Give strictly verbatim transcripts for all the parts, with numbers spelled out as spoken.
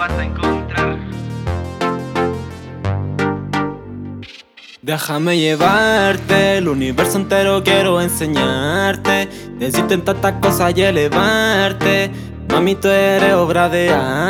vas a encontrar. Déjame llevarte, el universo entero quiero enseñarte. Decirte en tantas cosas y elevarte. Mami, tú eres obra de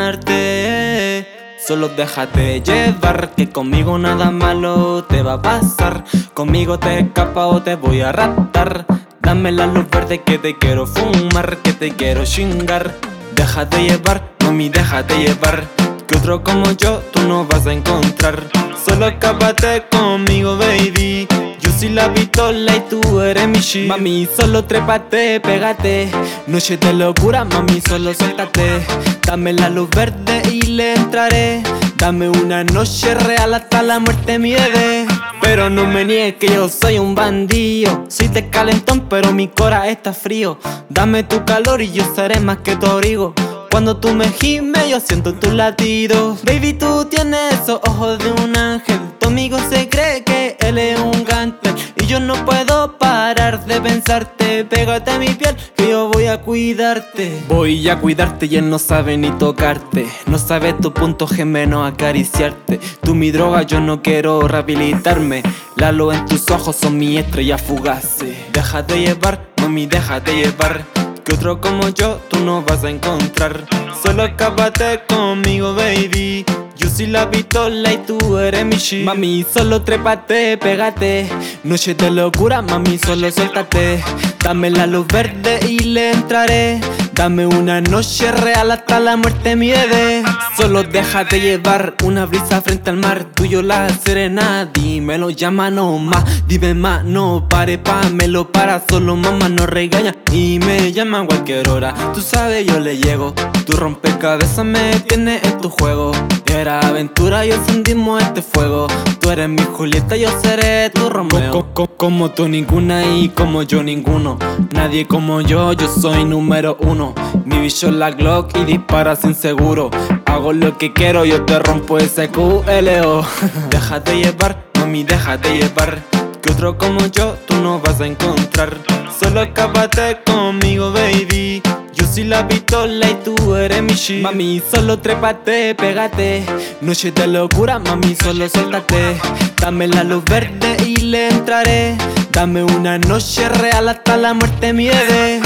arte. Solo déjate llevar, que conmigo nada malo te va a pasar. Conmigo te escapa o te voy a raptar. Dame la luz verde que te quiero fumar, que te quiero chingar. Déjate llevar, mami, déjate llevar, que otro como yo tú no vas a encontrar. Solo escápate conmigo, baby. Yo soy la pistola y tú eres mi shit. Mami, solo trépate, pégate. Noche de locura, mami, solo suéltate. Dame la luz verde y le entraré. Dame una noche real hasta la muerte, mi bebé. Pero no me niegues que yo soy un bandido. Soy de calentón pero mi cora está frío. Dame tu calor y yo seré más que tu abrigo. Cuando tú me gimes yo siento tus latidos. Baby, tú tienes esos ojos de un ángel. Tu amigo se cree que él es un gánster y yo no puedo parar de pensarte. Pégate a mi piel que yo voy a cuidarte. Voy a cuidarte y él no sabe ni tocarte. No sabe tu punto G menos acariciarte. Tú mi droga, yo no quiero rehabilitarme. La luz en tus ojos son mi estrella fugaces. Déjate llevar, mami, déjate llevar, que otro como yo tú no vas a encontrar. Solo escápate conmigo, baby. Yo soy la pistola y tú eres mi shit. Mami, solo trépate, pégate. Noche de locura, mami, solo suéltate. Dame la luz verde y le entraré. Dame una noche real hasta la muerte, mi bebé. Solo déjate llevar, una brisa frente al mar. Tú y yo la serena, dímelo, llama no más. Dime más, no pare, pa, me lo para. Solo mamá no regaña y me llama a cualquier hora. Tú sabes, yo le llego. Tu rompecabezas me tienes en tu juego. Era aventura y encendimos este fuego. Tú eres mi Julieta, yo seré tu Romeo. Co co como tú ninguna y como yo ninguno. Nadie como yo, yo soy número uno. Mi bicho es la Glock y dispara sin seguro. Hago lo que quiero, yo te rompo ese Q L O. Déjate llevar, mami, déjate llevar, que otro como yo tú no vas a encontrar. Solo escápate conmigo, baby. Yo soy la pistola y tú eres mi shit. Mami, solo trépate, pégate. Noche de locura, mami, solo suéltate. Dame la luz verde y le entraré. Dame una noche real hasta la muerte, mi bebé.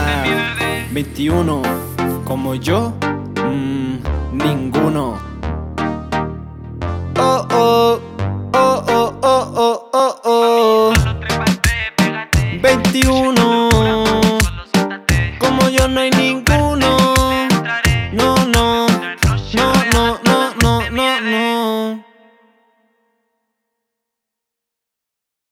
veintiuno, como yo, mmm, ninguno. Oh, oh, oh, oh, oh, oh, oh, oh. veintiuno, como yo no hay ninguno.